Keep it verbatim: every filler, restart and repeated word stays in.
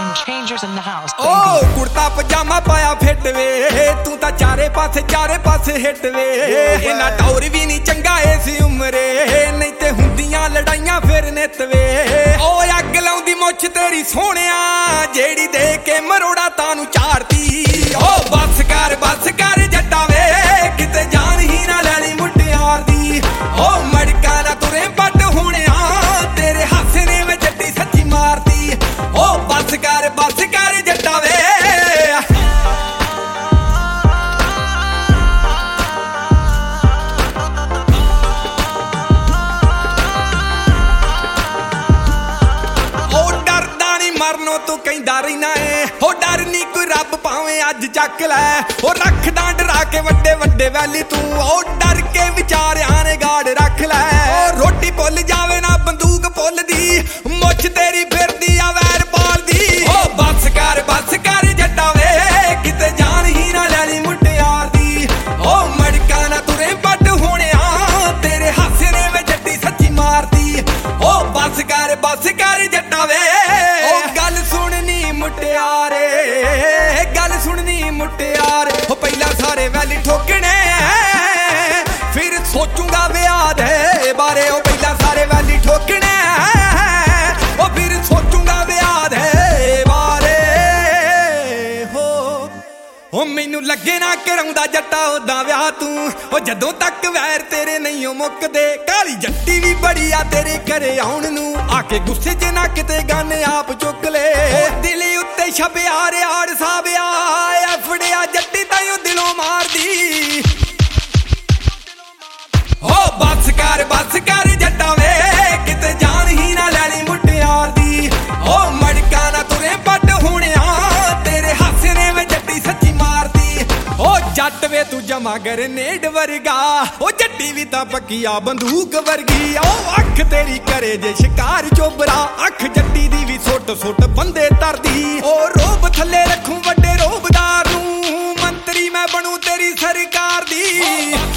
Game changers in the house. Oh, kurta पजामा पाया fit वे तू ता चारे पासे चारे पासे हिट वे इना टौर भी नहीं चंगा इस उम्रे नहीं ते हुंदियां लड़ाइयां फिर नित वे ओ अग लाउंदी मुछ तेरी सोहणिया जेड़ी दे के मरोड़ा तानू चारती ओ बस कर बस कर जट्टा वे किते जान ही ना लैनी मुटियार दी ओ मड़का ना तुरे बट होणिया तेरे हासे ने मैं जट्टी सच्ची मारती ओ बस कर बस कर जट्टा वे मरनो तू कहंदा रहना है हो डर नी कोई रब भावें अज चक लै ओ रखदा डरा के वड्डे वड्डे वैली तू ओ डर के विचारियां ने गाड़ रख लै ओ रोटी भुल जावे ना बंदूक भुलदी मुछ तेरी फिरदी आ वैर पालदी ओ बस कर बस कर जट्टा वे किते जान ही ना लैनी मुटियार दी ओ मड़का ना तुरे बट होणिया तेरे हासे ने मैं जट्टी सच्ची मारदी ओ बस कर बस कर जट्टा वे मुटियारे गल सुननी मुटियारे हो पहला सारे वैली ठोकने फिर सोचूंगा ब्याह दे बारे ओ पहला सारे वैली ठोकने ओ फिर सोचूंगा ब्याह दे बारे हो ओ मैनू लगे ना कराउंदा जट्टा ओदा ब्याह तू ओ जदों तक वैर तेरे नहीं ओ मुकदे काली जट्टी भी बड़ी आ तेरे घरे आउण नू आके गुस्से च ना किते गाने आप चुक ले दिल उत्ते छप्यार आड़ साबिया फड़िया जट्टी ताइयों दिलों मार दी ओ बस कर बस कर जट्टा वे किते जान ही ना लैनी मुटियार दी ओ मड़का ना तुरे बट होणिया तेरे हासे ने मैं जट्टी सच्ची मारदी ओ जट वे तू जमा ग्रेनेड वर्गा ओ जट्टी भी तां पक्किया बंदूक वर्गी ओ अख तेरी करे जे शिकार चोबरा अख जट्टी दी भी सुट सुट बंदे तरदी ओ रोब थले रखूं वड्डे रोबदार नूं मंत्री मैं बनूं तेरी सरकार दी।